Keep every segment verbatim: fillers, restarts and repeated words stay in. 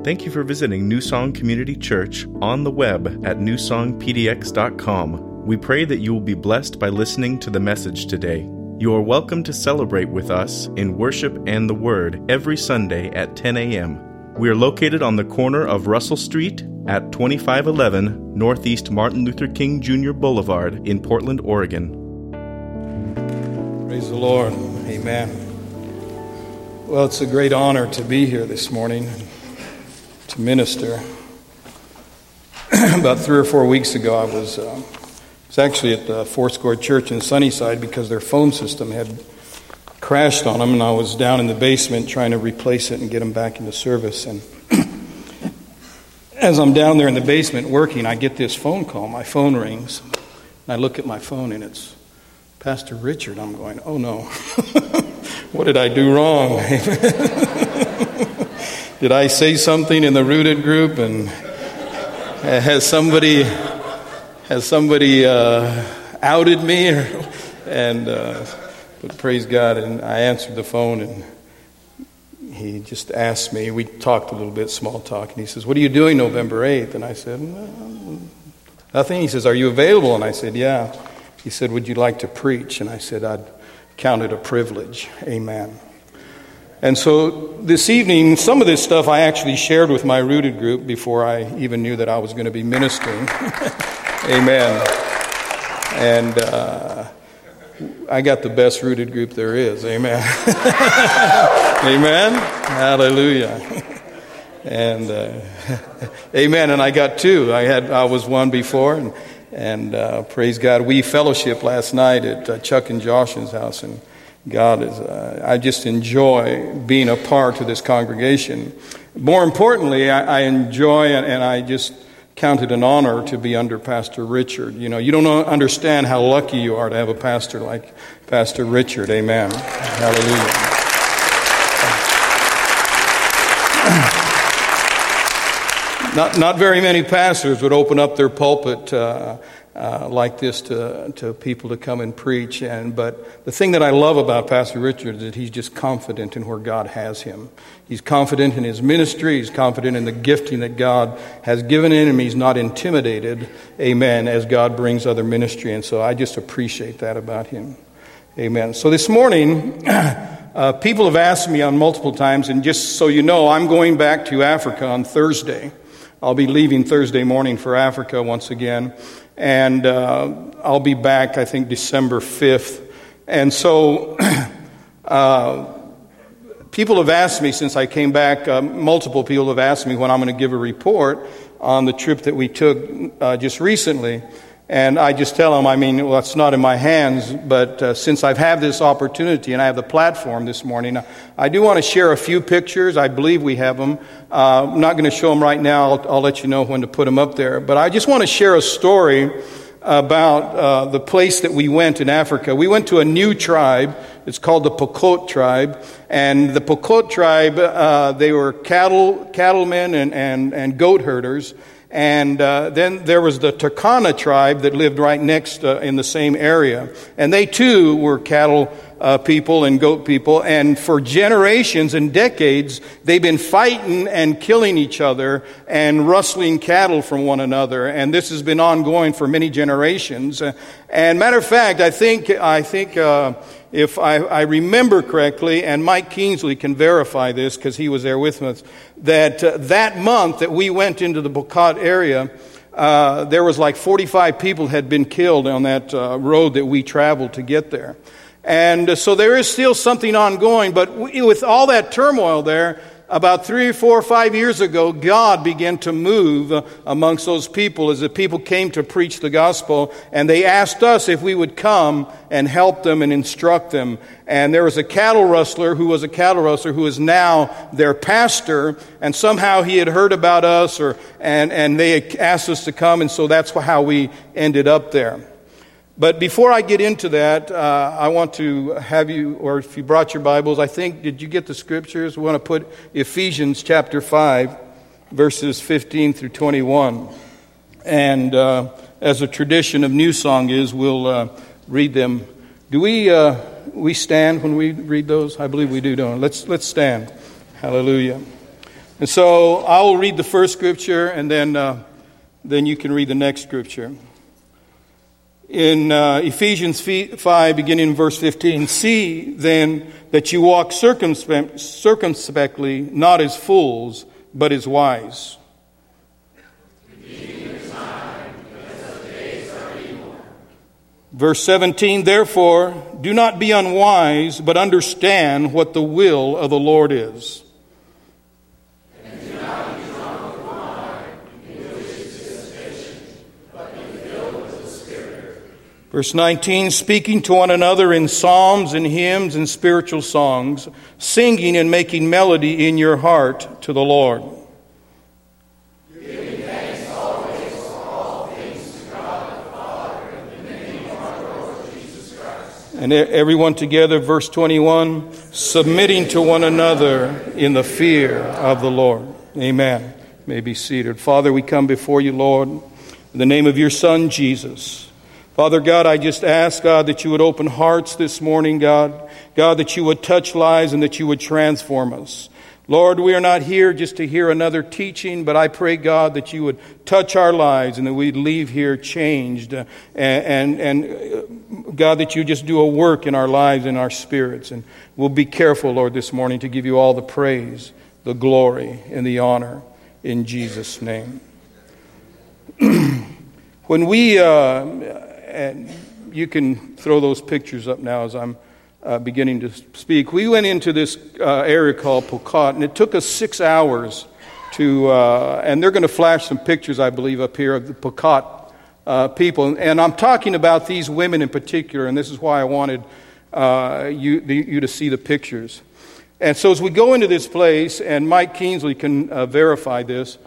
Thank you for visiting New Song Community Church on the web at new song p d x dot com. We pray that you will be blessed by listening to the message today. You are welcome to celebrate with us in worship and the Word every Sunday at ten a.m. We are located on the corner of Russell Street at twenty-five eleven Northeast Martin Luther King Junior Boulevard in Portland, Oregon. Praise the Lord. Amen. Well, it's a great honor to be here this morning to minister. About three or four weeks ago, I was, uh, was actually at the Foursquare Church in Sunnyside because their phone system had crashed on them, and I was down in the basement trying to replace it and get them back into service. And as I'm down there in the basement working, I get this phone call. My phone rings, and I look at my phone, and it's Pastor Richard. I'm going, oh no, what did I do wrong? Did I say something in the Rooted group, and has somebody has somebody uh, outed me? Or, and uh, but praise God, and I answered the phone, and he just asked me. We talked a little bit, small talk, and he says, "What are you doing November eighth?" And I said, well, "Nothing." He says, "Are you available?" And I said, "Yeah." He said, "Would you like to preach?" And I said, "I'd count it a privilege." Amen. And so this evening, some of this stuff I actually shared with my Rooted group before I even knew that I was going to be ministering. Amen. And uh, I got the best Rooted group there is. Amen. Amen. Hallelujah. And uh, amen. And I got two. I had I was one before, and and uh, praise God, we fellowship last night at uh, Chuck and Josh's house, and God is, uh, I just enjoy being a part of this congregation. More importantly, I, I enjoy and, and I just count it an honor to be under Pastor Richard. You know, you don't understand how lucky you are to have a pastor like Pastor Richard. Amen. Hallelujah. Not, not very many pastors would open up their pulpit uh, Uh, like this to to people to come and preach, and but the thing that I love about Pastor Richard is that he's just confident in where God has him. He's confident in his ministry. He's confident in the gifting that God has given him. He's not intimidated, amen, as God brings other ministry, and so I just appreciate that about him, amen. So this morning, uh, people have asked me on multiple times, and just so you know, I'm going back to Africa on Thursday. I'll be leaving Thursday morning for Africa once again. And uh, I'll be back, I think, December fifth. And so uh, people have asked me since I came back, uh, multiple people have asked me when I'm going to give a report on the trip that we took uh, just recently. And I just tell them, I mean, well, it's not in my hands, but uh, since I've had this opportunity and I have the platform this morning, I do want to share a few pictures. I believe we have them. Uh, I'm not going to show them right now. I'll, I'll let you know when to put them up there. But I just want to share a story about uh, the place that we went in Africa. We went to a new tribe. It's called the Pokot tribe. And the Pokot tribe, uh, they were cattle cattlemen and, and, and goat herders. And uh, then there was the Turkana tribe that lived right next uh, in the same area. And they too were cattle uh, people and goat people. And for generations and decades, they've been fighting and killing each other and rustling cattle from one another. And this has been ongoing for many generations. Uh, and matter of fact, I think I think uh, if I, I remember correctly, and Mike Kingsley can verify this because he was there with us, that uh, that month that we went into the Pokot area, uh, there was like forty-five people had been killed on that uh, road that we traveled to get there. And uh, so there is still something ongoing, but we, with all that turmoil there, about three, four, five years ago, God began to move uh, amongst those people as the people came to preach the gospel, and they asked us if we would come and help them and instruct them. And there was a cattle rustler who was a cattle rustler who is now their pastor, and somehow he had heard about us, or and, and they asked us to come, and so that's how we ended up there. But before I get into that, uh, I want to have you, or if you brought your Bibles, I think, did you get the scriptures? We want to put Ephesians chapter five, verses fifteen through twenty-one. And uh, as a tradition of New Song is, we'll uh, read them. Do we uh, we stand when we read those? I believe we do, don't we? Let's, let's stand. Hallelujah. And so I will read the first scripture, and then uh, then you can read the next scripture. In uh, Ephesians five, beginning in verse fifteen, see then that you walk circumspect, circumspectly, not as fools, but as wise. Verse seventeen, therefore, do not be unwise, but understand what the will of the Lord is. And do not be drunk with wine, in which is dissipation, but be filled with the Spirit. Verse nineteen, speaking to one another in psalms and hymns and spiritual songs, singing and making melody in your heart to the Lord. And everyone together, verse twenty-one, submitting to one another in the fear of the Lord. Amen. You may be seated. Father, we come before you, Lord, in the name of your Son, Jesus. Father God, I just ask, God, that you would open hearts this morning, God. God, that you would touch lives and that you would transform us. Lord, we are not here just to hear another teaching, but I pray, God, that you would touch our lives and that we'd leave here changed. Uh, and, and, and uh, God, that you just do a work in our lives and our spirits. And we'll be careful, Lord, this morning to give you all the praise, the glory, and the honor in Jesus' name. When we, uh, and you can throw those pictures up now as I'm Uh, beginning to speak. We went into this uh, area called Pokot, and it took us six hours to, uh, and they're going to flash some pictures, I believe, up here of the Pokot uh, people. And I'm talking about these women in particular, and this is why I wanted uh, you, the, you to see the pictures. And so as we go into this place, and Mike Keensley can uh, verify this,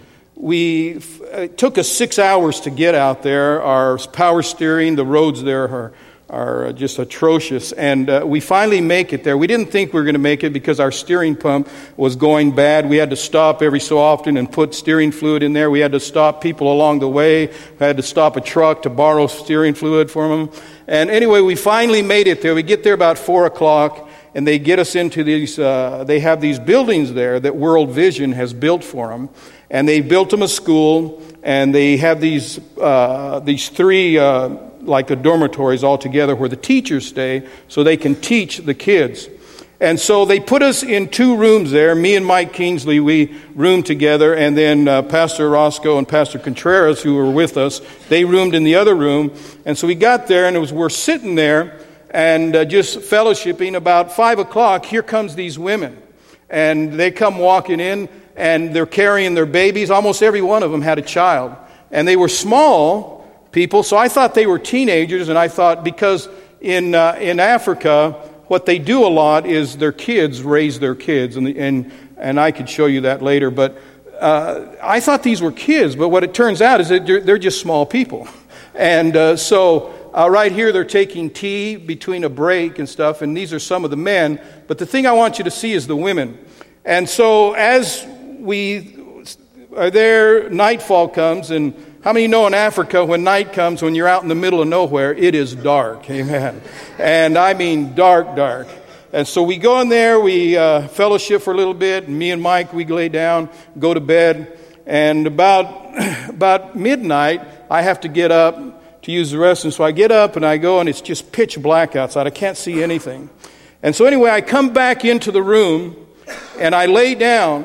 we it took us six hours to get out there. Our power steering, the roads there are are just atrocious. And uh, we finally make it there. We didn't think we were going to make it because our steering pump was going bad. We had to stop every so often and put steering fluid in there. We had to stop people along the way. We had to stop a truck to borrow steering fluid from them. And anyway, we finally made it there. We get there about four o'clock, and they get us into these, uh, they have these buildings there that World Vision has built for them. And they built them a school, and they have these, uh, these three, uh, like the dormitories all together where the teachers stay so they can teach the kids. And so they put us in two rooms there. Me and Mike Keensley, we roomed together, and then uh, Pastor Roscoe and Pastor Contreras, who were with us, they roomed in the other room. And so we got there, and it was we're sitting there and uh, just fellowshipping. About five o'clock, here comes these women. And they come walking in, and they're carrying their babies. Almost every one of them had a child. And they were small people, so I thought they were teenagers, and I thought because in uh, in Africa, what they do a lot is their kids raise their kids, and the, and and I could show you that later. But uh, I thought these were kids, but what it turns out is that they're, they're just small people, and uh, so uh, right here they're taking tea between a break and stuff, and these are some of the men. But the thing I want you to see is the women, and so as we are there, nightfall comes, and how many know in Africa when night comes, when you're out in the middle of nowhere, it is dark, amen. And I mean dark, dark. And so we go in there, we uh, fellowship for a little bit, and me and Mike, we lay down, go to bed, and about about midnight, I have to get up to use the restroom. So I get up and I go, and it's just pitch black outside. I can't see anything. And so anyway, I come back into the room, and I lay down,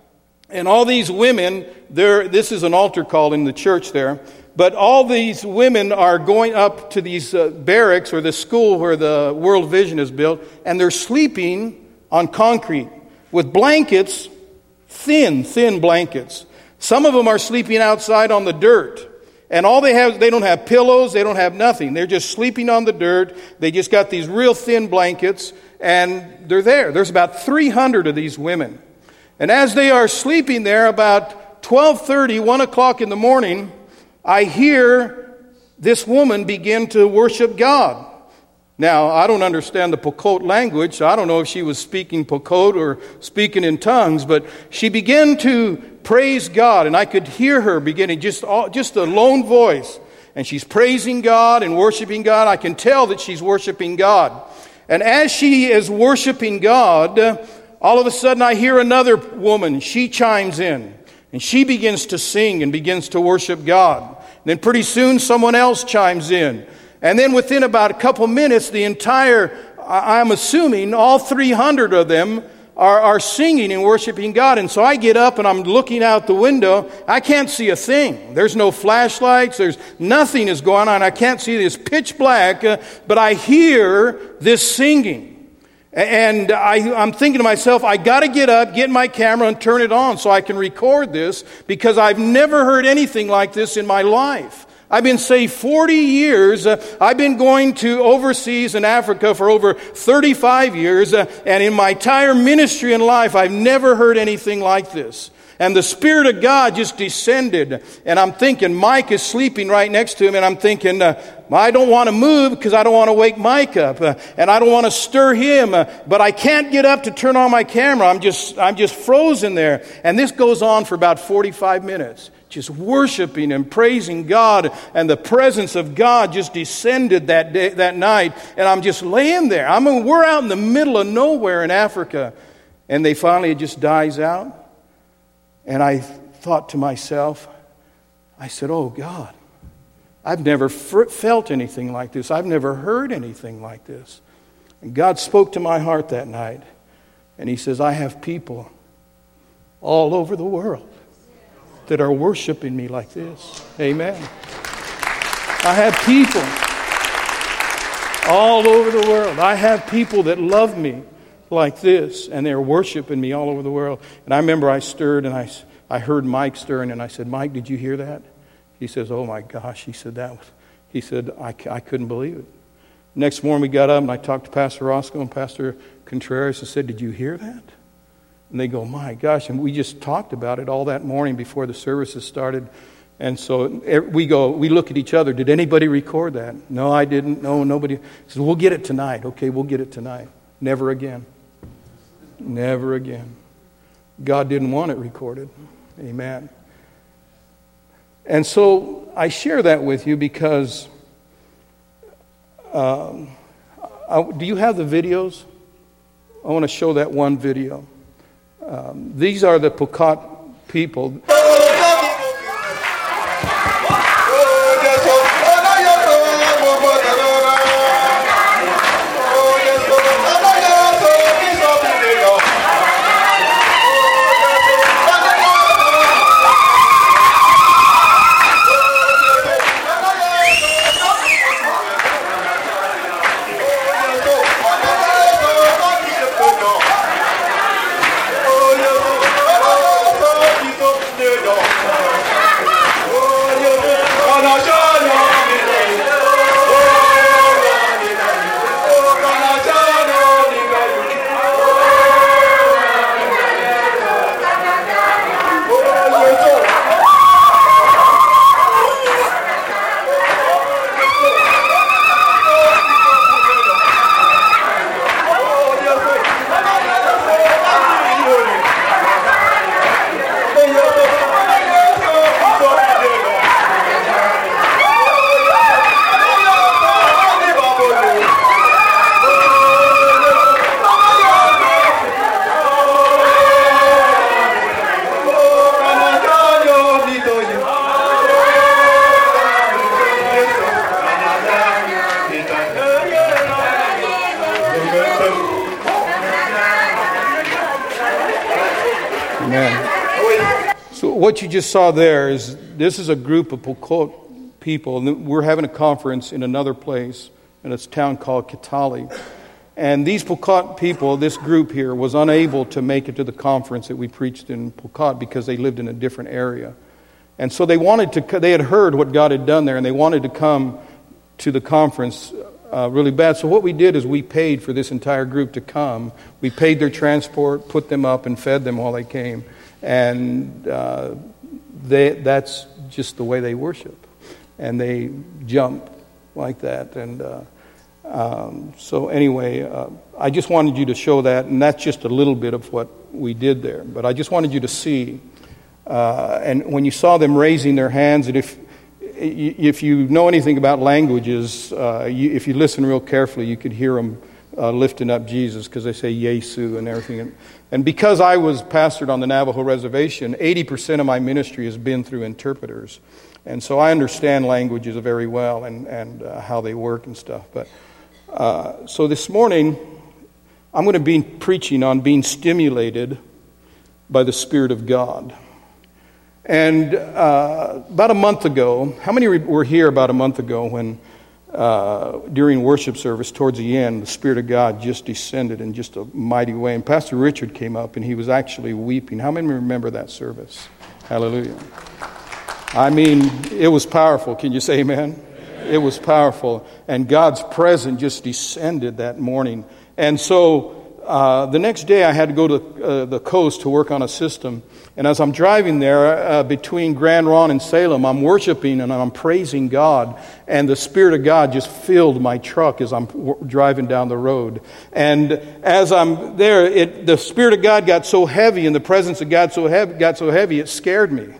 and all these women, there. This is an altar call in the church there, but all these women are going up to these uh, barracks or the school where the World Vision is built, and they're sleeping on concrete with blankets, thin, thin blankets. Some of them are sleeping outside on the dirt, and all they have, they don't have pillows, they don't have nothing. They're just sleeping on the dirt. They just got these real thin blankets, and they're there. There's about three hundred of these women. And as they are sleeping there, about twelve thirty, one o'clock in the morning, I hear this woman begin to worship God. Now, I don't understand the Pokot language, so I don't know if she was speaking Pokot or speaking in tongues, but she began to praise God, and I could hear her beginning, just, all, just a lone voice. And she's praising God and worshiping God. I can tell that she's worshiping God. And as she is worshiping God, All of a sudden I hear another woman. She chimes in. And she begins to sing and begins to worship God. Then pretty soon someone else chimes in. And then within about a couple minutes, the entire, I'm assuming, all three hundred of them are, are singing and worshiping God. And so I get up and I'm looking out the window. I can't see a thing. There's no flashlights. There's nothing is going on. I can't see it. It's pitch black. Uh, but I hear this singing. And I, I'm thinking to myself, I got to get up, get my camera, and turn it on so I can record this, because I've never heard anything like this in my life. I've been saved forty years. Uh, I've been going to overseas in Africa for over thirty-five years. Uh, and in my entire ministry and life, I've never heard anything like this. And the Spirit of God just descended. And I'm thinking, Mike is sleeping right next to him. And I'm thinking, uh, I don't want to move because I don't want to wake Mike up. Uh, and I don't want to stir him. Uh, but I can't get up to turn on my camera. I'm just, I'm just frozen there. And this goes on for about forty-five minutes. Just worshiping and praising God. And the presence of God just descended that day, that night. And I'm just laying there. I mean, we're out in the middle of nowhere in Africa. And they finally, it just dies out. And I thought to myself, I said, oh God, I've never f- felt anything like this. I've never heard anything like this. And God spoke to my heart that night. And He says, I have people all over the world that are worshiping me like this. Amen. I have people all over the world. I have people that love me like this, and they're worshiping me all over the world. And I remember I stirred, and I, I heard Mike stirring, and I said, Mike, did you hear that? He says, oh my gosh. He said, that was, he said, I, I couldn't believe it. Next morning we got up, and I talked to Pastor Roscoe and Pastor Contreras and said, did you hear that? And they go, my gosh. And we just talked about it all that morning before the services started. And so we go, we look at each other. Did anybody record that? No, I didn't. No, nobody. He says, we'll get it tonight. Okay, we'll get it tonight. Never again. Never again. God didn't want it recorded. Amen. And so I share that with you because, um, I, do you have the videos? I want to show that one video. Um, these are the Pokot people. What you just saw there is, this is a group of Pokot people, and we're having a conference in another place, in a town called Kitale. And these Pokot people, this group here, was unable to make it to the conference that we preached in Pokot because they lived in a different area. And so they wanted to, they had heard what God had done there, and they wanted to come to the conference uh, really bad. So what we did is we paid for this entire group to come. We paid their transport, put them up, and fed them while they came. And uh, they, that's just the way they worship. And they jump like that. And uh, um, so anyway, uh, I just wanted you to show that. And that's just a little bit of what we did there. But I just wanted you to see. Uh, and when you saw them raising their hands, and if if you know anything about languages, uh, you, if you listen real carefully, you could hear them uh, lifting up Jesus, because they say Yesu and everything. And, and because I was pastored on the Navajo reservation, eighty percent of my ministry has been through interpreters. And so I understand languages very well and, and uh, how they work and stuff. But uh, so this morning, I'm going to be preaching on being stimulated by the Spirit of God. And uh, about a month ago, how many were here about a month ago when uh, during worship service towards the end, the Spirit of God just descended in just a mighty way. And Pastor Richard came up and he was actually weeping. How many remember that service? Hallelujah. I mean, it was powerful. Can you say amen? Amen. It was powerful. And God's presence just descended that morning. And so uh, the next day I had to go to uh, the coast to work on a system. And as I'm driving there uh, between Grand Ronde and Salem, I'm worshiping and I'm praising God. And the Spirit of God just filled my truck as I'm w- driving down the road. And as I'm there, it, the Spirit of God got so heavy and the presence of God so heavy, got so heavy, it scared me.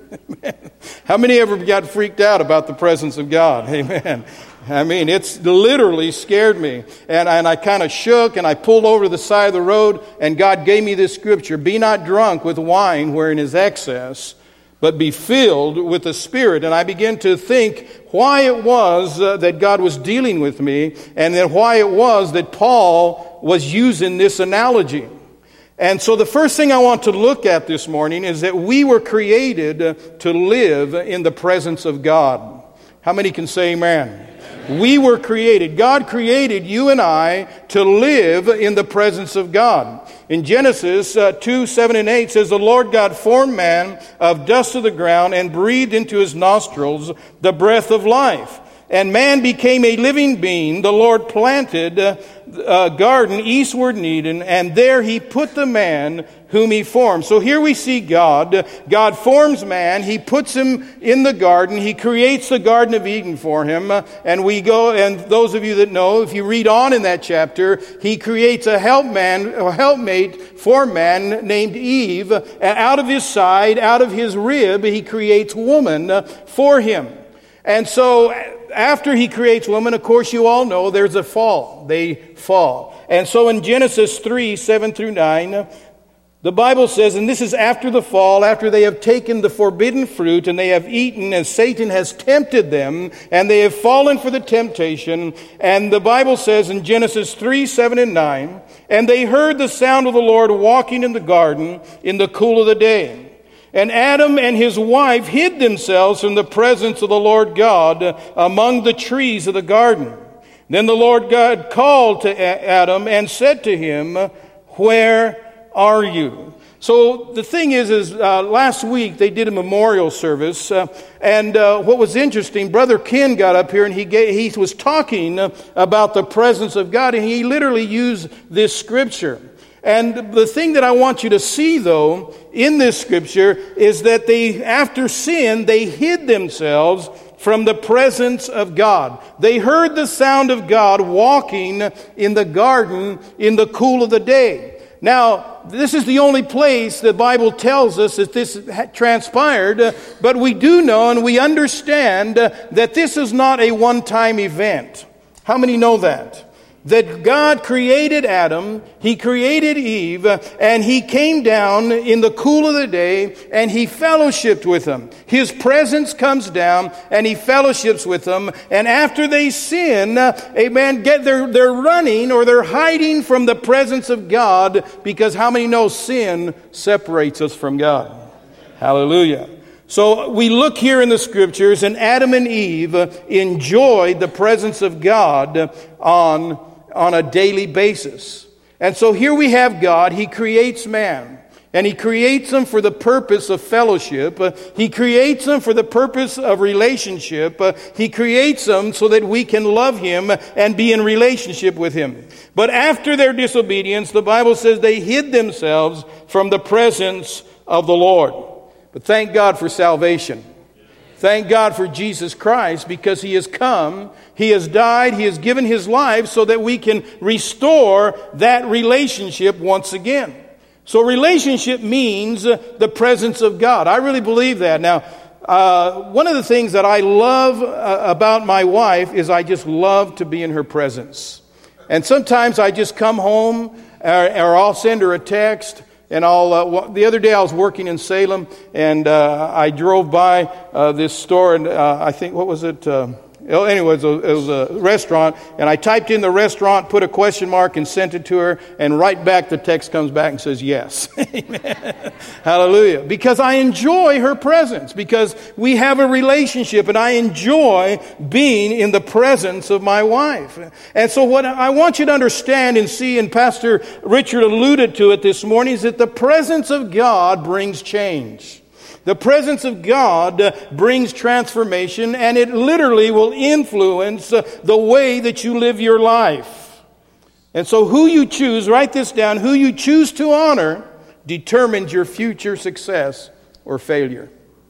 How many ever got freaked out about the presence of God? Amen. I mean, it's literally scared me. And, and I kind of shook and I pulled over to the side of the road and God gave me this scripture. Be not drunk with wine wherein is excess, but be filled with the Spirit. And I began to think why it was uh, that God was dealing with me, and then why it was that Paul was using this analogy. And so the first thing I want to look at this morning is that we were created uh, to live in the presence of God. How many can say amen? We were created. God created you and I to live in the presence of God. In Genesis uh, two, seven and eight says, the Lord God formed man of dust of the ground and breathed into his nostrils the breath of life. And man became a living being. The Lord planted uh, a garden eastward in Eden, and there he put the man whom he formed. So here we see God. God forms man. He puts him in the garden. He creates the Garden of Eden for him. And we go, and those of you that know, if you read on in that chapter, he creates a helpman, a helpmate for man named Eve. Out of his side, out of his rib, he creates woman for him. And so after he creates woman, of course you all know there's a fall. They fall. And so in Genesis three, seven through nine, the Bible says, and this is after the fall, after they have taken the forbidden fruit and they have eaten as Satan has tempted them, and they have fallen for the temptation. And the Bible says in Genesis three, seven and nine, and they heard the sound of the Lord walking in the garden in the cool of the day. And Adam and his wife hid themselves from the presence of the Lord God among the trees of the garden. Then the Lord God called to Adam and said to him, where are you? So the thing is, is uh, last week they did a memorial service, uh, and uh, what was interesting, Brother Ken got up here and he gave, he was talking about the presence of God, and he literally used this scripture. And the thing that I want you to see, though, in this scripture is that they, after sin, they hid themselves from the presence of God. They heard the sound of God walking in the garden in the cool of the day. Now, this is the only place the Bible tells us that this transpired, but we do know and we understand that this is not a one-time event. How many know that? That God created Adam, He created Eve, and He came down in the cool of the day, and He fellowshiped with them. His presence comes down, and He fellowships with them. And after they sin, amen, get they're, they're running or they're hiding from the presence of God, because how many know sin separates us from God? Hallelujah. So we look here in the scriptures, and Adam and Eve enjoyed the presence of God on on a daily basis. And so here we have God. He creates man. And He creates them for the purpose of fellowship. Uh, he creates them for the purpose of relationship. Uh, he creates them so that we can love Him and be in relationship with Him. But after their disobedience, the Bible says they hid themselves from the presence of the Lord. But thank God for salvation. Thank God for Jesus Christ, because He has come, He has died, He has given His life so that we can restore that relationship once again. So relationship means the presence of God. I really believe that. Now, uh, one of the things that I love uh, about my wife is I just love to be in her presence. And sometimes I just come home, or, or I'll send her a text. And I'll, uh, the other day I was working in Salem, and uh, I drove by uh, this store, and uh, I think, what was it? Uh, anyway, it was, a, it was a restaurant, and I typed in the restaurant, put a question mark, and sent it to her, and right back the text comes back and says yes. Amen. Hallelujah. Because I enjoy her presence, because we have a relationship, and I enjoy being in the presence of my wife. And so what I want you to understand and see, and Pastor Richard alluded to it this morning, is that the presence of God brings change. The presence of God uh, brings transformation, and it literally will influence uh, the way that you live your life. And so who you choose, write this down, who you choose to honor determines your future success or failure.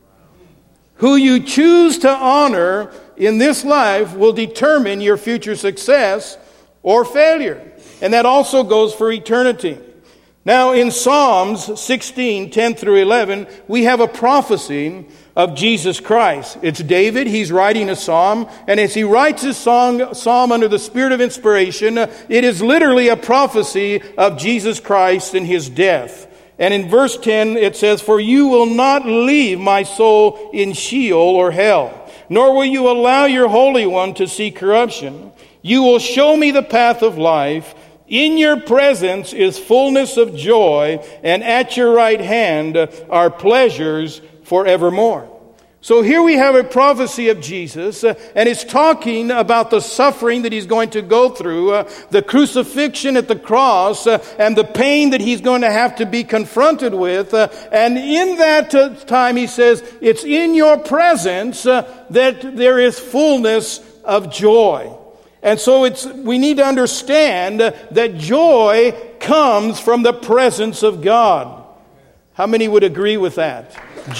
Who you choose to honor in this life will determine your future success or failure. And that also goes for eternity. Now, in Psalms sixteen, ten through eleven, we have a prophecy of Jesus Christ. It's David. He's writing a psalm. And as he writes his song, psalm under the spirit of inspiration, it is literally a prophecy of Jesus Christ and his death. And in verse ten, it says, "For you will not leave my soul in Sheol or hell, nor will you allow your Holy One to see corruption. You will show me the path of life. In your presence is fullness of joy, and at your right hand are pleasures forevermore." So here we have a prophecy of Jesus, uh, and it's talking about the suffering that he's going to go through, uh, the crucifixion at the cross, uh, and the pain that he's going to have to be confronted with. Uh, and in that uh, time, he says, it's in your presence uh, that there is fullness of joy. And so it's we need to understand that joy comes from the presence of God. How many would agree with that?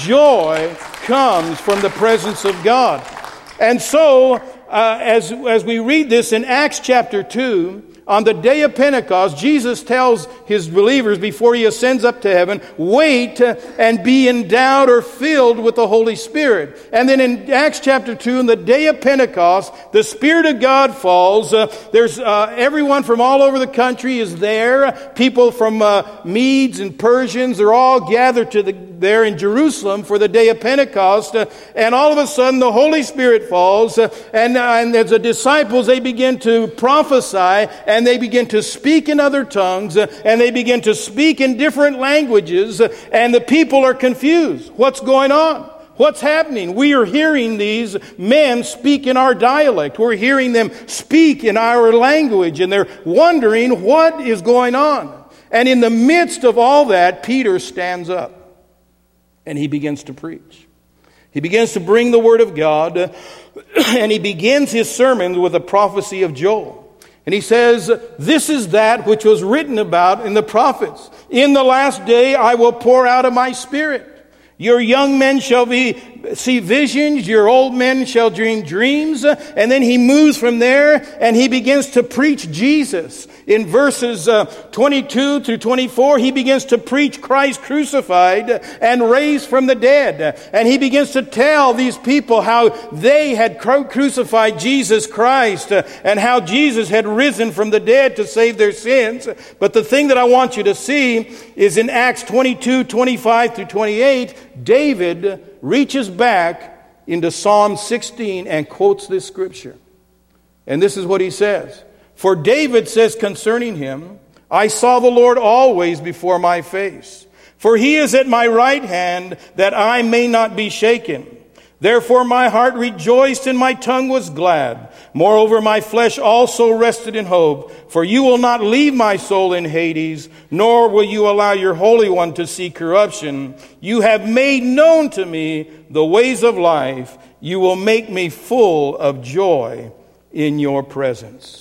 Joy comes from the presence of God. And so, uh, as, as we read this in Acts chapter two, on the day of Pentecost, Jesus tells his believers before he ascends up to heaven, wait and be endowed or filled with the Holy Spirit. And then in Acts chapter two, on the day of Pentecost, the Spirit of God falls. Uh, there's uh, everyone from all over the country is there. People from uh, Medes and Persians are all gathered to the, there in Jerusalem for the day of Pentecost. Uh, and all of a sudden, the Holy Spirit falls. Uh, and, uh, and as the disciples, they begin to prophesy. And they begin to speak in other tongues, uh, and they begin to speak in different languages, uh, and the people are confused. What's going on? What's happening? We are hearing these men speak in our dialect. We're hearing them speak in our language, and they're wondering what is going on. And in the midst of all that, Peter stands up, and he begins to preach. He begins to bring the Word of God, uh, and he begins his sermon with a prophecy of Joel. And he says, this is that which was written about in the prophets. In the last day I will pour out of my Spirit. Your young men shall be, see visions, your old men shall dream dreams. And then he moves from there and he begins to preach Jesus. In verses uh, twenty-two through twenty-four, he begins to preach Christ crucified and raised from the dead. And he begins to tell these people how they had crucified Jesus Christ uh, and how Jesus had risen from the dead to save their sins. But the thing that I want you to see is in Acts twenty-two, twenty-five through twenty-eight, David reaches back into Psalm sixteen and quotes this scripture. And this is what he says. For David says concerning him, I saw the Lord always before my face. For he is at my right hand, that I may not be shaken. Therefore my heart rejoiced and my tongue was glad. Moreover, my flesh also rested in hope. For you will not leave my soul in Hades, nor will you allow your Holy One to see corruption. You have made known to me the ways of life. You will make me full of joy in your presence.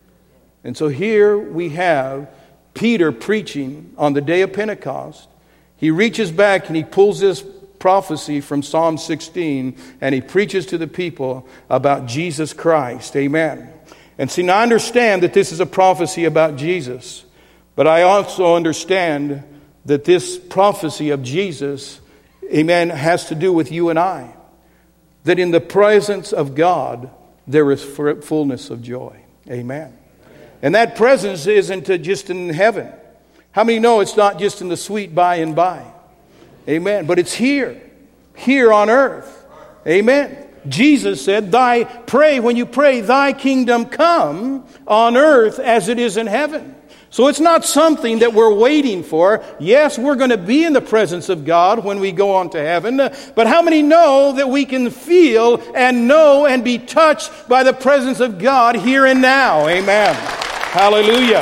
And so here we have Peter preaching on the day of Pentecost. He reaches back and he pulls this prophecy from Psalm sixteen and he preaches to the people about Jesus Christ. Amen. And see, now I understand that this is a prophecy about Jesus, but I also understand that this prophecy of Jesus, amen, has to do with you and I. That in the presence of God, there is fullness of joy. Amen. And that presence isn't just in heaven. How many know it's not just in the sweet by and by? Amen. But it's here. Here on earth. Amen. Jesus said, "Thy pray when you pray, thy kingdom come on earth as it is in heaven." So it's not something that we're waiting for. Yes, we're going to be in the presence of God when we go on to heaven. But how many know that we can feel and know and be touched by the presence of God here and now? Amen. Hallelujah.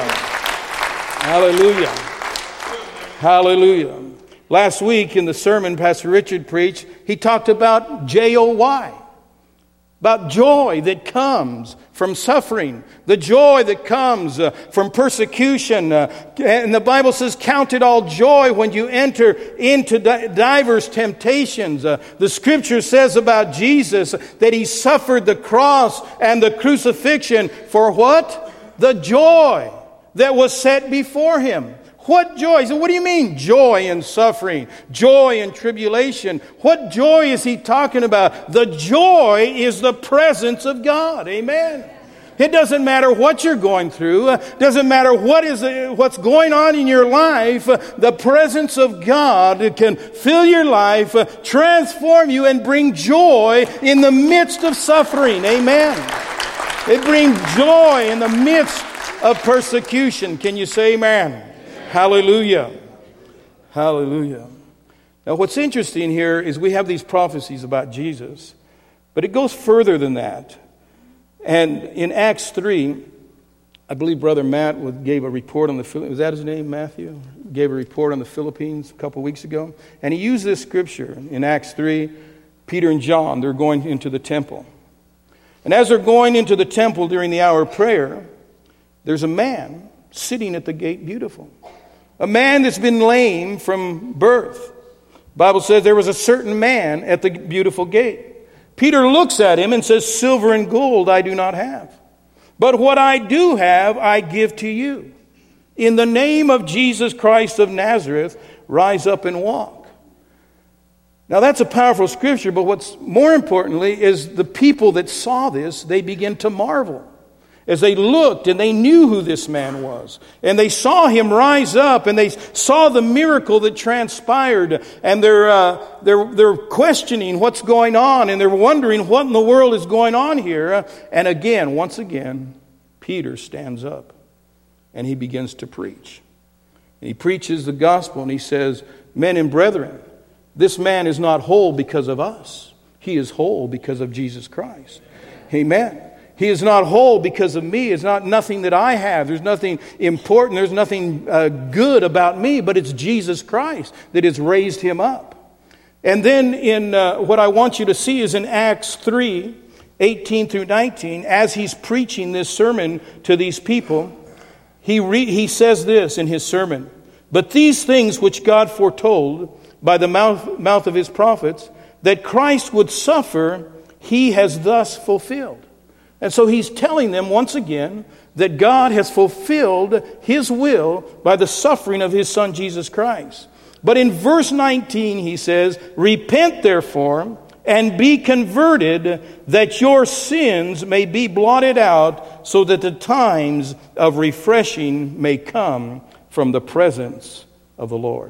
Hallelujah. Hallelujah. Last week in the sermon Pastor Richard preached, he talked about J O Y. About joy that comes from suffering. The joy that comes uh, from persecution. Uh, and the Bible says, "Count it all joy when you enter into di- diverse temptations." Uh, the Scripture says about Jesus that He suffered the cross and the crucifixion for what? The joy that was set before Him. What joy? So what do you mean joy in suffering? Joy in tribulation? What joy is he talking about? The joy is the presence of God. Amen. It doesn't matter what you're going through. It doesn't matter what is what's going on in your life. The presence of God can fill your life, transform you, and bring joy in the midst of suffering. Amen. It brings joy in the midst of persecution. Can you say amen? Hallelujah. Hallelujah. Now what's interesting here is we have these prophecies about Jesus, but it goes further than that. And in Acts three, I believe Brother Matt gave a report on the Philippines. Was that his name, Matthew? Gave a report on the Philippines a couple weeks ago. And he used this scripture in Acts three. Peter and John, they're going into the temple. And as they're going into the temple during the hour of prayer, there's a man sitting at the gate beautiful. A man that's been lame from birth. The Bible says there was a certain man at the beautiful gate. Peter looks at him and says, "Silver and gold I do not have, but what I do have I give to you. In the name of Jesus Christ of Nazareth, rise up and walk." Now that's a powerful scripture, but what's more importantly is the people that saw this, they begin to marvel. As they looked and they knew who this man was. And they saw him rise up and they saw the miracle that transpired. And they're, uh, they're, they're questioning what's going on. And they're wondering what in the world is going on here. And again, once again, Peter stands up and he begins to preach. And he preaches the gospel and he says, "Men and brethren, this man is not whole because of us. He is whole because of Jesus Christ." Amen. He is not whole because of me. It's not nothing that I have. There's nothing important. There's nothing uh, good about me, but it's Jesus Christ that has raised him up. And then in uh, what I want you to see is in Acts three, eighteen through nineteen, as he's preaching this sermon to these people, he, re- he says this in his sermon, "But these things which God foretold by the mouth, mouth of his prophets, that Christ would suffer, he has thus fulfilled." And so he's telling them once again that God has fulfilled his will by the suffering of his Son Jesus Christ. But in verse nineteen he says, "Repent therefore and be converted, that your sins may be blotted out, so that the times of refreshing may come from the presence of the Lord."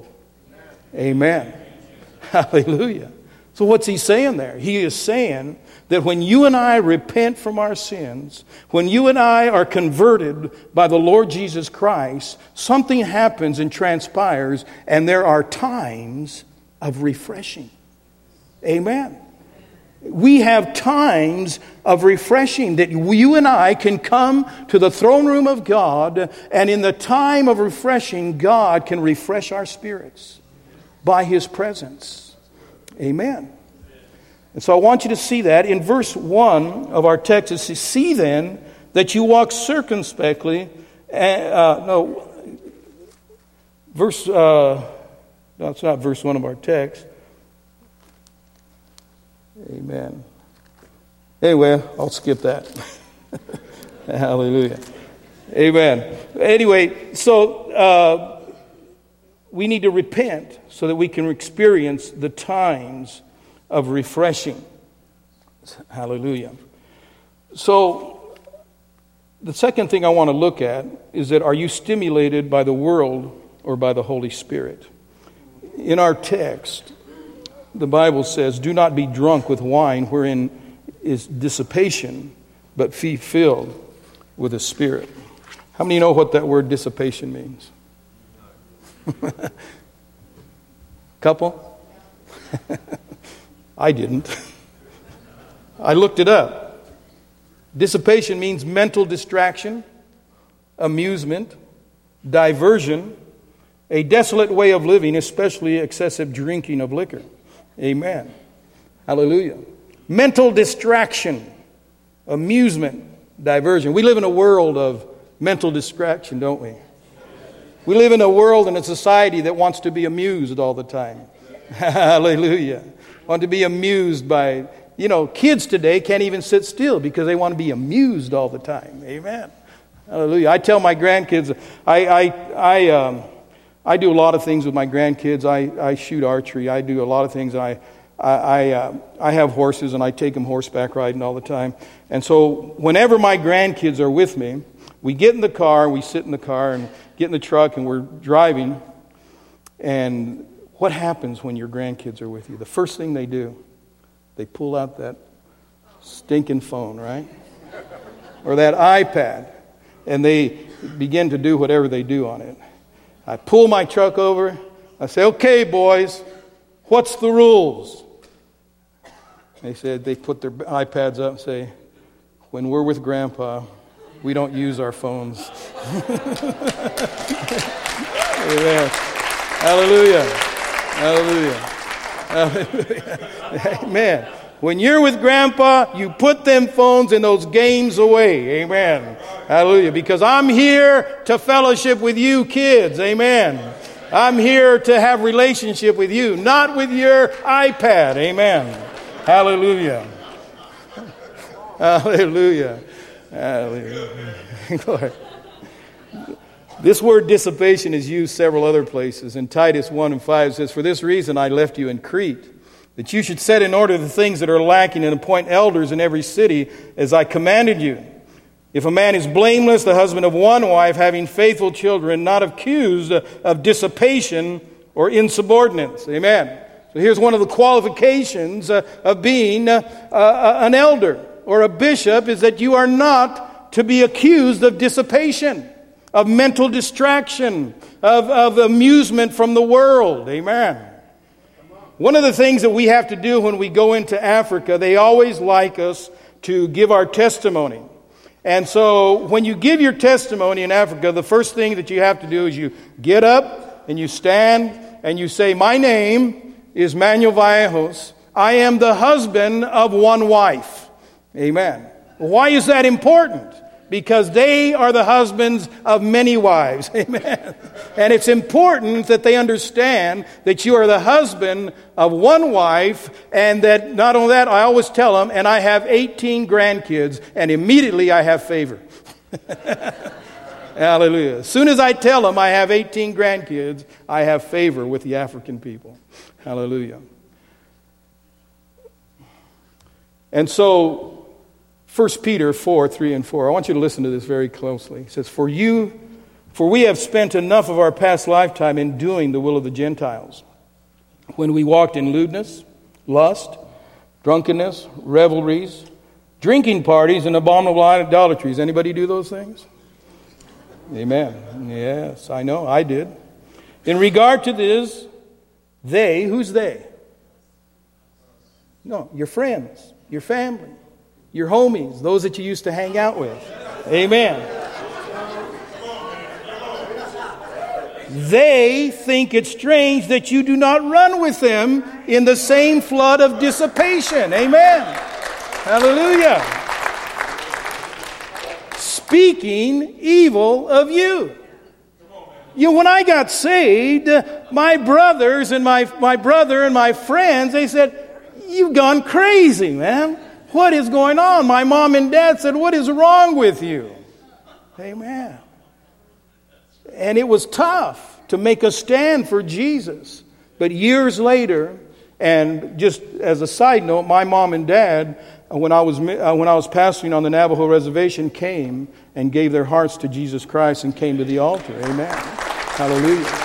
Amen. Hallelujah. So what's he saying there? He is saying that when you and I repent from our sins, when you and I are converted by the Lord Jesus Christ, something happens and transpires, and there are times of refreshing. Amen. We have times of refreshing that you and I can come to the throne room of God, and in the time of refreshing, God can refresh our spirits by his presence. Amen. And so I want you to see that. In verse one of our text, it says, "See then that you walk circumspectly." Uh, no, verse, uh, no, it's not verse one of our text. Amen. Anyway, I'll skip that. Hallelujah. Amen. Anyway, so uh, we need to repent so that we can experience the times of refreshing. Hallelujah. So The second thing I want to look at is that are you stimulated by the world or by the Holy Spirit? In our text, the Bible says, do not be drunk with wine wherein is dissipation, but be filled with the Spirit. How many know what that word dissipation means? Couple? I didn't. I looked it up. Dissipation means mental distraction, amusement, diversion, a desolate way of living, especially excessive drinking of liquor. Amen. Hallelujah. Mental distraction, amusement, diversion. We live in a world of mental distraction, don't we? We live in a world and a society that wants to be amused all the time. Hallelujah. Want to be amused by, you know, kids today can't even sit still because they want to be amused all the time. Amen. Hallelujah. I tell my grandkids, I I I um I do a lot of things with my grandkids. I, I shoot archery. I do a lot of things. I I I, uh, I have horses and I take them horseback riding all the time. And so whenever my grandkids are with me, we get in the car, we sit in the car and get in the truck and we're driving. And what happens when your grandkids are with you? The first thing they do, they pull out that stinking phone, right? Or that iPad. And they begin to do whatever they do on it. I pull my truck over. I say, okay, boys, what's the rules? They said, they put their iPads up and say, when we're with Grandpa, we don't use our phones. Amen. Hallelujah. Hallelujah. Hallelujah. Amen. When you're with Grandpa, you put them phones and those games away. Amen. Hallelujah. Because I'm here to fellowship with you kids. Amen. I'm here to have relationship with you, not with your iPad. Amen. Hallelujah. Hallelujah. Hallelujah. Lord. This word dissipation is used several other places. In Titus one and five it says, for this reason I left you in Crete, that you should set in order the things that are lacking and appoint elders in every city as I commanded you. If a man is blameless, the husband of one wife, having faithful children, not accused of dissipation or insubordinance. Amen. So here's one of the qualifications uh, of being uh, uh, an elder or a bishop is that you are not to be accused of dissipation, of mental distraction, of, of amusement from the world. Amen. One of the things that we have to do when we go into Africa, they always like us to give our testimony. And so when you give your testimony in Africa, the first thing that you have to do is you get up and you stand and you say, my name is Manuel Vallejos. I am the husband of one wife. Amen. Why is that important? Because they are the husbands of many wives. Amen. And it's important that they understand that you are the husband of one wife, and that not only that, I always tell them, and I have eighteen grandkids, and immediately I have favor. Hallelujah. As soon as I tell them I have eighteen grandkids, I have favor with the African people. Hallelujah. And so, First Peter four, three and four. I want you to listen to this very closely. It says, For you, for we have spent enough of our past lifetime in doing the will of the Gentiles, when we walked in lewdness, lust, drunkenness, revelries, drinking parties, and abominable idolatries. Anybody do those things? Amen. Yes, I know, I did. In regard to this, they, who's they? No, your friends, your family. Your homies, those that you used to hang out with. Amen. They think it strange that you do not run with them in the same flood of dissipation. Amen. Hallelujah. Speaking evil of you. You know, when I got saved, my brothers and my, my brother and my friends, they said, you've gone crazy, man. What is going on? My mom and dad said, what is wrong with you? Amen. And it was tough to make a stand for Jesus. But years later, And just as a side note, my mom and dad, when I was uh, when I was pastoring on the Navajo reservation, came and gave their hearts to Jesus Christ and came to the altar. Amen. Hallelujah.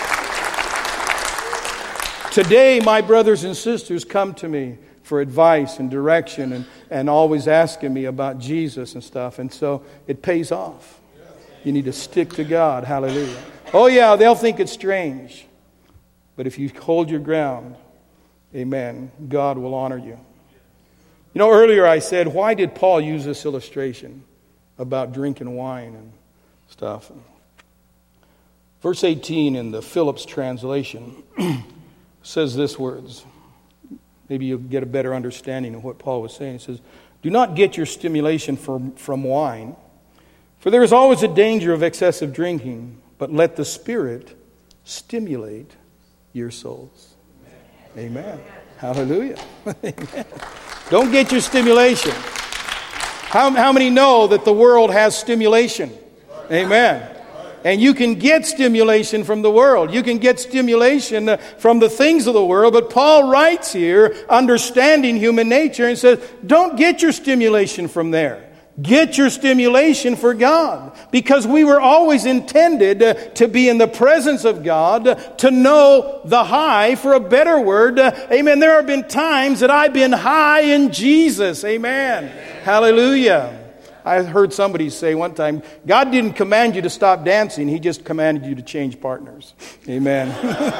Today, my brothers and sisters come to me for advice and direction and, and always asking me about Jesus and stuff. And so it pays off. You need to stick to God. Hallelujah. Oh yeah, they'll think it's strange. But if you hold your ground, amen, God will honor you. You know, earlier I said, why did Paul use this illustration about drinking wine and stuff? Verse eighteen in the Phillips translation says this words. Maybe you'll get a better understanding of what Paul was saying. He says, do not get your stimulation from, from wine, for there is always a danger of excessive drinking, but let the Spirit stimulate your souls. Amen. Amen. Hallelujah. Amen. Don't get your stimulation. How, how many know that the world has stimulation? Amen. And you can get stimulation from the world. You can get stimulation from the things of the world. But Paul writes here, understanding human nature, and says, don't get your stimulation from there. Get your stimulation for God. Because we were always intended to be in the presence of God, to know the high, for a better word. Amen. There have been times that I've been high in Jesus. Amen. Amen. Hallelujah. I heard somebody say one time, God didn't command you to stop dancing. He just commanded you to change partners. Amen.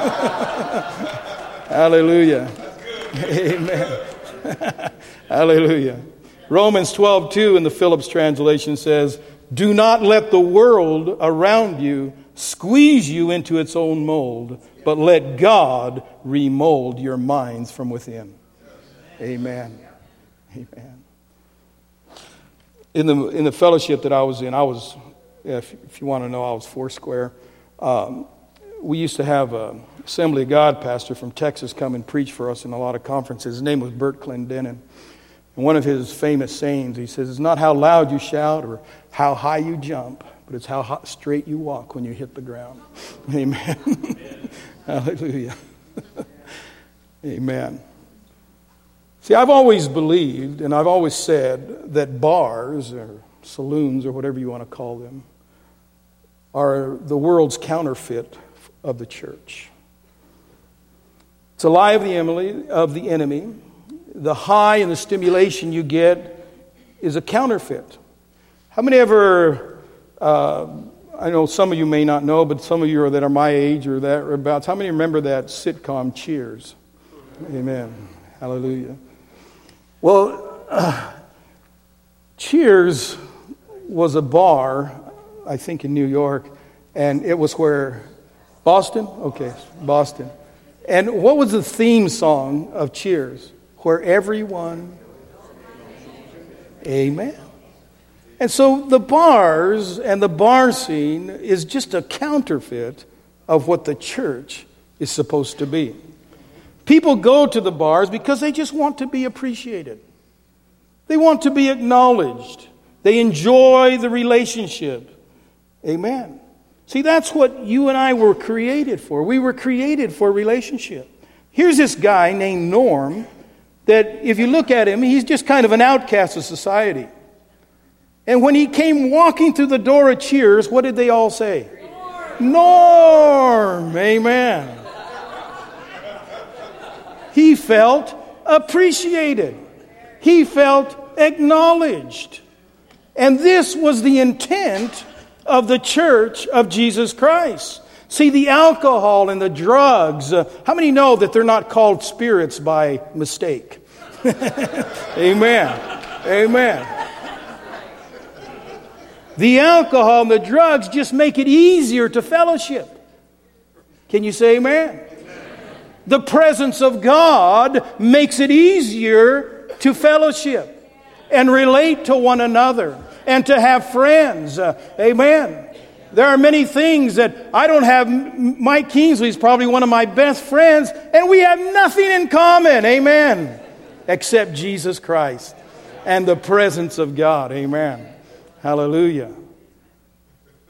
Hallelujah. Amen. Hallelujah. Romans twelve two in the Phillips translation says, do not let the world around you squeeze you into its own mold, but let God remold your minds from within. Amen. Amen. In the in the fellowship that I was in, I was, if, if you want to know, I was Foursquare. Um, we used to have an Assembly of God pastor from Texas come and preach for us in a lot of conferences. His name was Bert Clendenin. And one of his famous sayings, he says, it's not how loud you shout or how high you jump, but it's how hot, straight you walk when you hit the ground. Amen. Amen. Hallelujah. Amen. See, I've always believed, and I've always said, that bars or saloons or whatever you want to call them are the world's counterfeit of the church. It's a lie of the enemy. Of the enemy. The high and the stimulation you get is a counterfeit. How many ever, uh, I know some of you may not know, but some of you are that are my age or that or about, how many remember that sitcom Cheers? Amen. Hallelujah. Well, uh, Cheers was a bar, I think in New York, and it was where, Boston? Okay, Boston. And what was the theme song of Cheers? Where everyone, amen. And so the bars and the bar scene is just a counterfeit of what the church is supposed to be. People go to the bars because they just want to be appreciated. They want to be acknowledged. They enjoy the relationship. Amen. See, that's what you and I were created for. We were created for relationship. Here's this guy named Norm that if you look at him, he's just kind of an outcast of society. And when he came walking through the door of Cheers, what did they all say? Norm! Norm! Amen. He felt appreciated. He felt acknowledged. And this was the intent of the church of Jesus Christ. See, the alcohol and the drugs, uh, how many know that they're not called spirits by mistake? Amen. Amen. The alcohol and the drugs just make it easier to fellowship. Can you say amen? The presence of God makes it easier to fellowship and relate to one another and to have friends. Uh, amen. There are many things that I don't have. Mike Kingsley is probably one of my best friends, and we have nothing in common. Amen. Except Jesus Christ and the presence of God. Amen. Hallelujah.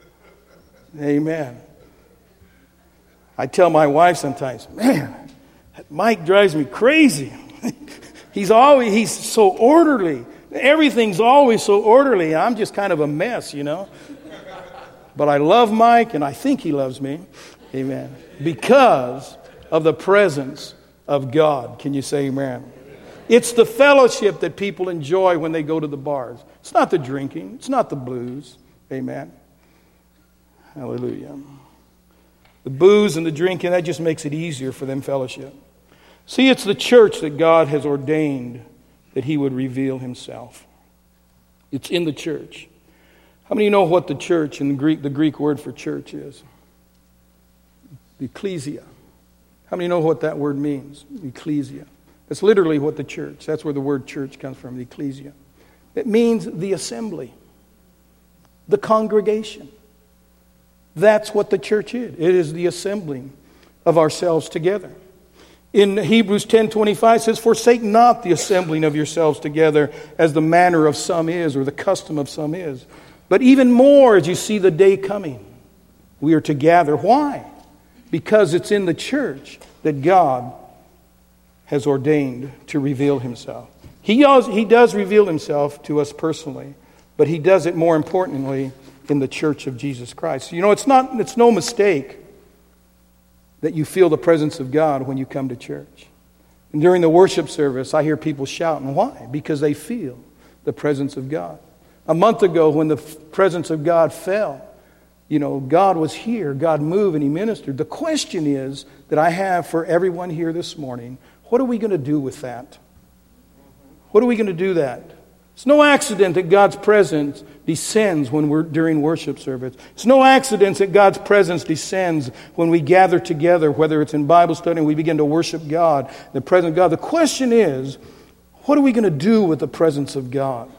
Amen. I tell my wife sometimes, man, Mike drives me crazy. He's always, he's so orderly. Everything's always so orderly. I'm just kind of a mess, you know. But I love Mike, and I think he loves me. Amen. Because of the presence of God. Can you say amen? It's the fellowship that people enjoy when they go to the bars. It's not the drinking. It's not the booze. Amen. Hallelujah. The booze and the drinking, that just makes it easier for them fellowship. See, it's the church that God has ordained that He would reveal Himself. It's in the church. How many know what the church in the Greek, the Greek word for church is? The ecclesia. How many know what that word means? Ecclesia. That's literally what the church, that's where the word church comes from, the ecclesia. It means the assembly, the congregation. That's what the church is. It is the assembling of ourselves together. In Hebrews ten twenty-five, it says, forsake not the assembling of yourselves together as the manner of some is, or the custom of some is. But even more as you see the day coming, we are to gather. Why? Because it's in the church that God has ordained to reveal Himself. He does, he does reveal Himself to us personally, but He does it more importantly in the church of Jesus Christ. You know, it's not, it's no mistake that you feel the presence of God when you come to church. And during the worship service, I hear people shouting. Why? Because they feel the presence of God. A month ago, when the presence of God fell, you know, God was here. God moved and He ministered. The question is that I have for everyone here this morning, what are we going to do with that? What are we going to do that? It's no accident that God's presence descends when we're during worship service. It's no accident that God's presence descends when we gather together, whether it's in Bible study and we begin to worship God, the presence of God. The question is, what are we going to do with the presence of God?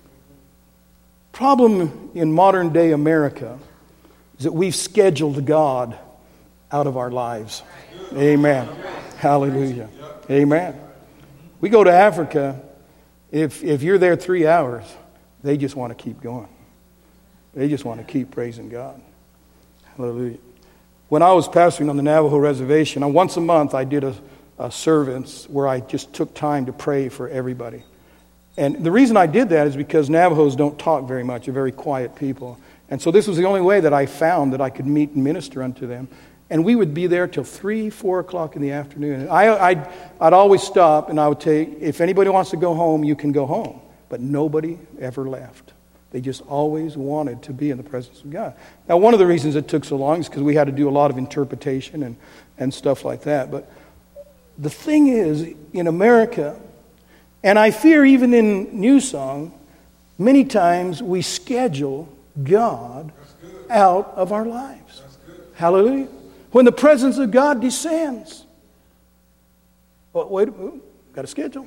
Problem in modern day America is that we've scheduled God out of our lives. Amen. Hallelujah. Amen. We go to Africa. If if you're there three hours, they just want to keep going. They just want to keep praising God. Hallelujah. When I was pastoring on the Navajo reservation, once a month I did a, a service where I just took time to pray for everybody. And the reason I did that is because Navajos don't talk very much. They're very quiet people. And so this was the only way that I found that I could meet and minister unto them. And we would be there till three, four o'clock in the afternoon. I, I'd, I'd always stop and I would say, if anybody wants to go home, you can go home. But nobody ever left. They just always wanted to be in the presence of God. Now, one of the reasons it took so long is because we had to do a lot of interpretation and, and stuff like that. But the thing is, in America, and I fear even in New Song, many times we schedule God out of our lives. Hallelujah. When the presence of God descends. Well, wait a minute. Got a schedule.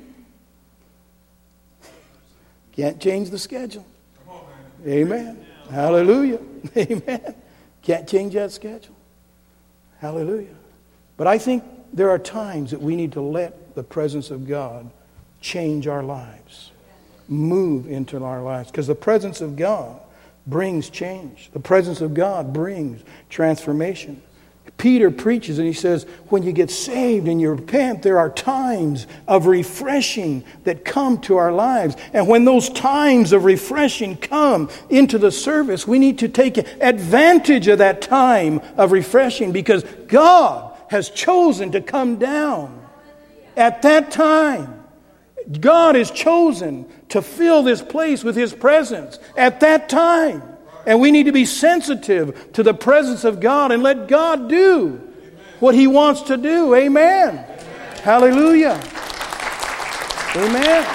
Can't change the schedule. Amen. Hallelujah. Amen. Can't change that schedule. Hallelujah. But I think there are times that we need to let the presence of God change our lives. Move into our lives. Because the presence of God brings change. The presence of God brings transformation. Peter preaches and he says, when you get saved and you repent, there are times of refreshing that come to our lives. And when those times of refreshing come into the service, we need to take advantage of that time of refreshing because God has chosen to come down at that time. God has chosen to fill this place with His presence at that time. And we need to be sensitive to the presence of God and let God do what He wants to do. Amen. Amen. Hallelujah. Amen.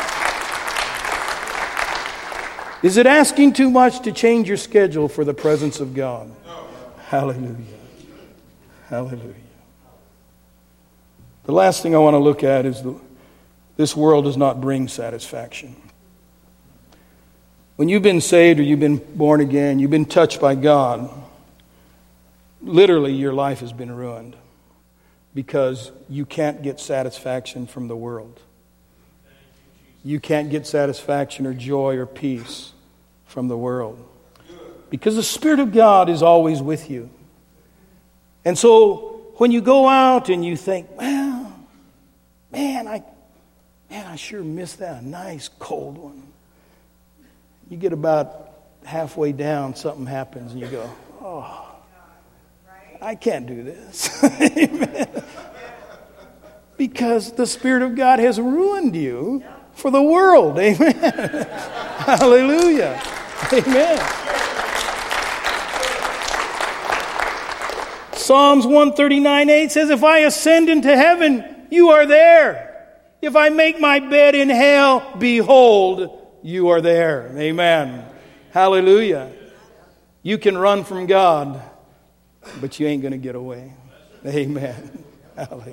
Is it asking too much to change your schedule for the presence of God? Hallelujah. Hallelujah. The last thing I want to look at is the, this world does not bring satisfaction. When you've been saved or you've been born again, you've been touched by God, literally your life has been ruined because you can't get satisfaction from the world. You can't get satisfaction or joy or peace from the world because the Spirit of God is always with you. And so when you go out and you think, well, Man, I, man, I sure miss that. A nice cold one. You get about halfway down, something happens, and you go, oh, I can't do this. Amen. Because the Spirit of God has ruined you for the world. Amen. Hallelujah. Amen. Psalms one thirty-nine eight says, if I ascend into heaven, you are there. If I make my bed in hell, behold, you are there. Amen. Hallelujah. You can run from God, but you ain't going to get away. Amen. Hallelujah.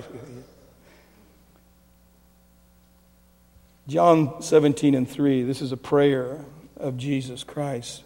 John seventeen and three, this is a prayer of Jesus Christ.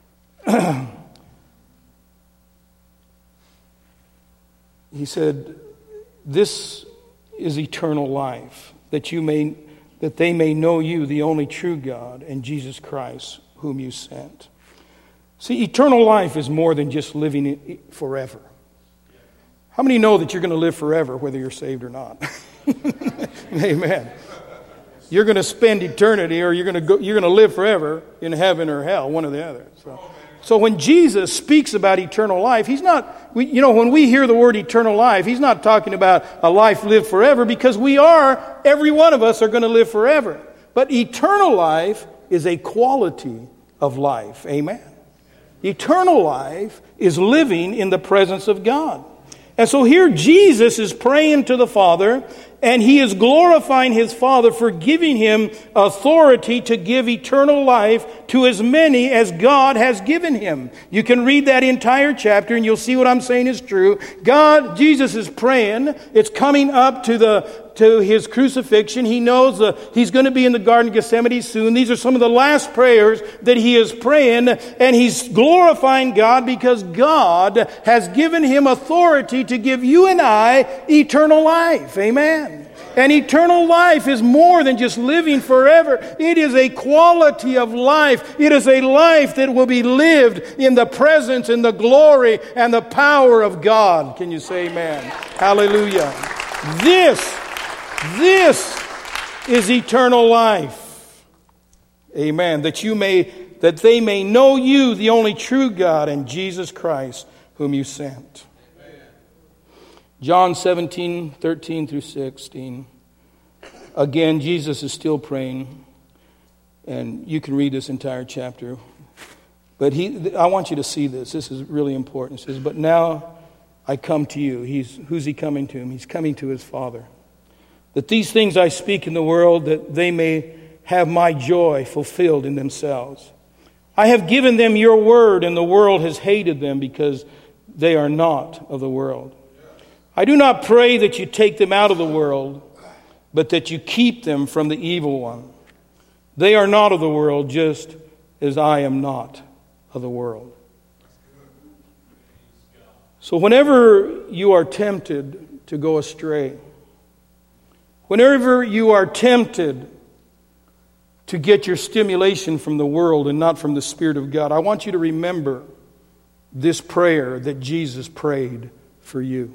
He said, this is eternal life, that you may that they may know you, the only true God, and Jesus Christ, whom you sent. See, eternal life is more than just living forever. How many know that you're going to live forever, whether you're saved or not? Amen. You're going to spend eternity, or you're going to go, you're going to live forever in heaven or hell, one or the other. So, so when Jesus speaks about eternal life, he's not, we, you know, when we hear the word eternal life, he's not talking about a life lived forever, because we are, every one of us are going to live forever. But eternal life is a quality of life. Amen. Eternal life is living in the presence of God. And so here Jesus is praying to the Father, and he is glorifying his Father for giving him authority to give eternal life to as many as God has given him. You can read that entire chapter and you'll see what I'm saying is true. God, Jesus is praying. It's coming up to the to his crucifixion. He knows the, he's going to be in the Garden of Gethsemane soon. These are some of the last prayers that he is praying, and he's glorifying God because God has given him authority to give you and I eternal life. Amen. And eternal life is more than just living forever. It is a quality of life. It is a life that will be lived in the presence and the glory and the power of God. Can you say amen? Hallelujah. This, this is eternal life. Amen. That you may, that they may know you, the only true God, and Jesus Christ, whom you sent. John seventeen, thirteen through sixteen. Again, Jesus is still praying. And you can read this entire chapter. But he, I want you to see this. This is really important. It says, but now I come to you. He's, who's he coming to him? He's coming to his Father. That these things I speak in the world, that they may have my joy fulfilled in themselves. I have given them your word, and the world has hated them because they are not of the world. I do not pray that you take them out of the world, but that you keep them from the evil one. They are not of the world, just as I am not of the world. So whenever you are tempted to go astray, whenever you are tempted to get your stimulation from the world and not from the Spirit of God, I want you to remember this prayer that Jesus prayed for you.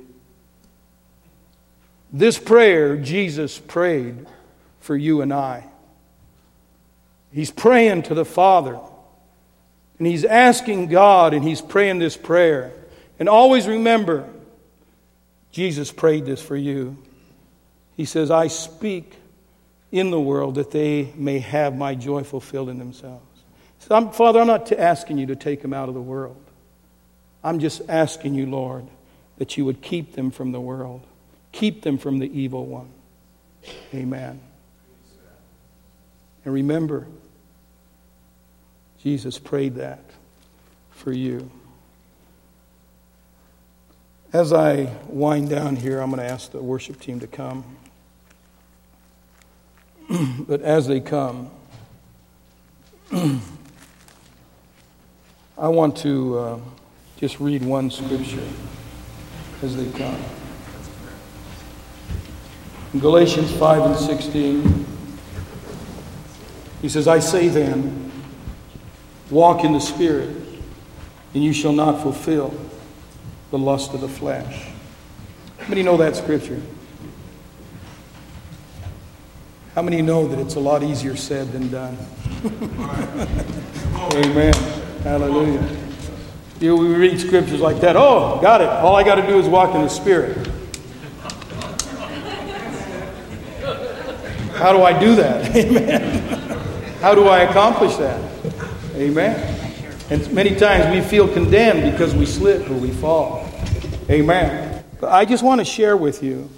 This prayer Jesus prayed for you and I. He's praying to the Father. And he's asking God, and he's praying this prayer. And always remember, Jesus prayed this for you. He says, I speak in the world that they may have my joy fulfilled in themselves. So I'm, Father, I'm not asking you to take them out of the world. I'm just asking you, Lord, that you would keep them from the world. Keep them from the evil one. Amen. And remember, Jesus prayed that for you. As I wind down here, I'm going to ask the worship team to come. But as they come, I want to uh, just read one scripture as they come. In Galatians five and sixteen, he says, I say then, walk in the Spirit, and you shall not fulfill the lust of the flesh. How many know that scripture? How many know that it's a lot easier said than done? Amen. Hallelujah. You know, we read scriptures like that. Oh, got it. All I got to do is walk in the Spirit. How do I do that? Amen. How do I accomplish that? Amen. And many times we feel condemned because we slip or we fall. Amen. But I just want to share with you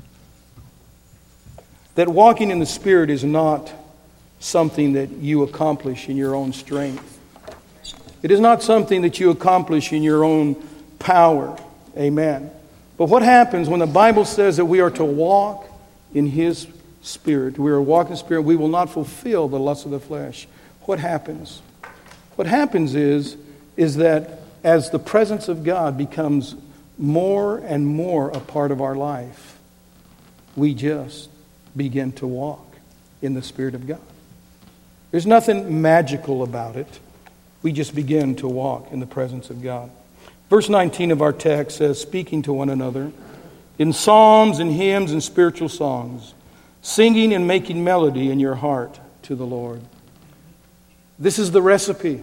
that walking in the Spirit is not something that you accomplish in your own strength. It is not something that you accomplish in your own power. Amen. But what happens when the Bible says that we are to walk in His Spirit? We are walking in the Spirit. We will not fulfill the lust of the flesh. What happens? What happens is, is that as the presence of God becomes more and more a part of our life, we just begin to walk in the Spirit of God. There's nothing magical about it. We just begin to walk in the presence of God. Verse nineteen of our text says, speaking to one another in psalms and hymns and spiritual songs, singing and making melody in your heart to the Lord. This is the recipe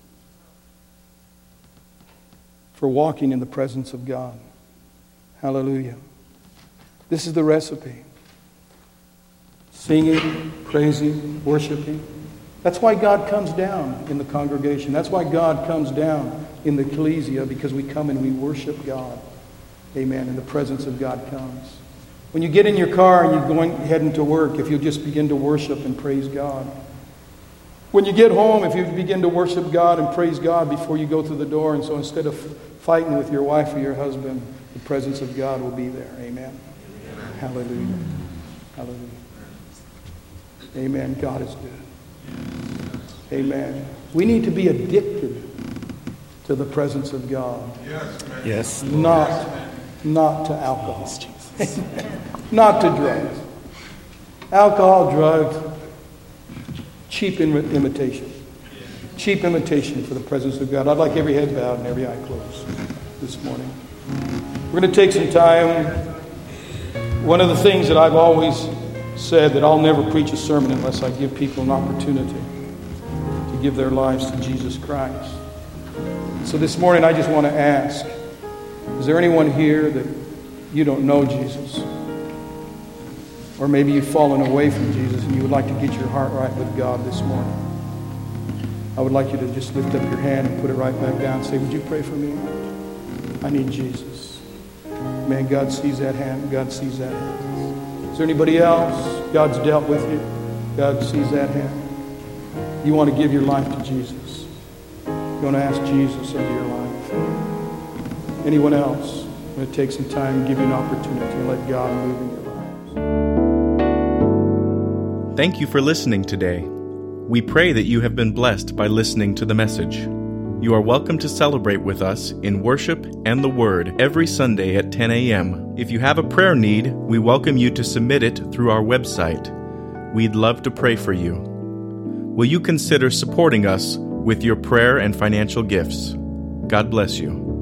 for walking in the presence of God. Hallelujah. This is the recipe. Singing, praising, worshiping. That's why God comes down in the congregation. That's why God comes down in the ecclesia, because we come and we worship God. Amen. And the presence of God comes. When you get in your car and you're going heading to work, if you just begin to worship and praise God. When you get home, if you begin to worship God and praise God before you go through the door, and so instead of fighting with your wife or your husband, the presence of God will be there. Amen. Amen. Hallelujah. Hallelujah. Amen. God is good. Amen. We need to be addicted to the presence of God. Yes. Not, not to alcohol. Not to drugs. Alcohol, drugs, cheap im- imitation. Cheap imitation for the presence of God. I'd like every head bowed and every eye closed this morning. We're going to take some time. One of the things that I've always said, that I'll never preach a sermon unless I give people an opportunity to give their lives to Jesus Christ. So this morning I just want to ask, is there anyone here that you don't know Jesus? Or maybe you've fallen away from Jesus and you would like to get your heart right with God this morning? I would like you to just lift up your hand and put it right back down and say, would you pray for me? I need Jesus. Man, God sees that hand. God sees that hand. Is there anybody else? God's dealt with you. God sees that hand. You want to give your life to Jesus. You want to ask Jesus into your life. Anyone else? I'm going to take some time and give you an opportunity and let God move in your lives. Thank you for listening today. We pray that you have been blessed by listening to the message. You are welcome to celebrate with us in worship and the Word every Sunday at ten a.m. If you have a prayer need, we welcome you to submit it through our website. We'd love to pray for you. Will you consider supporting us with your prayer and financial gifts? God bless you.